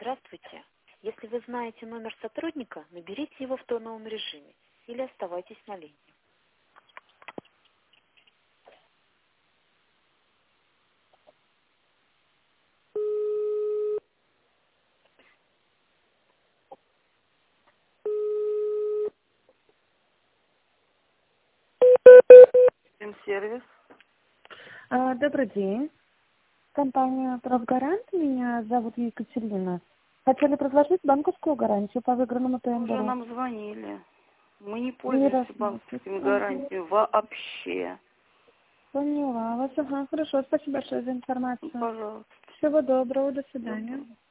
Здравствуйте. Если вы знаете номер сотрудника, наберите его в тоновом режиме или оставайтесь на линии. Сервис. Добрый день. Компания «Правгарант». Меня зовут Екатерина. Хотели предложить банковскую гарантию по выигранному Уже тендеру. нам звонили. Мы не Не пользуемся рассматривать. банковскими гарантиями вообще. Поняла вас. Ага, хорошо. Спасибо большое за информацию. Пожалуйста. Всего доброго. До свидания. Доброго.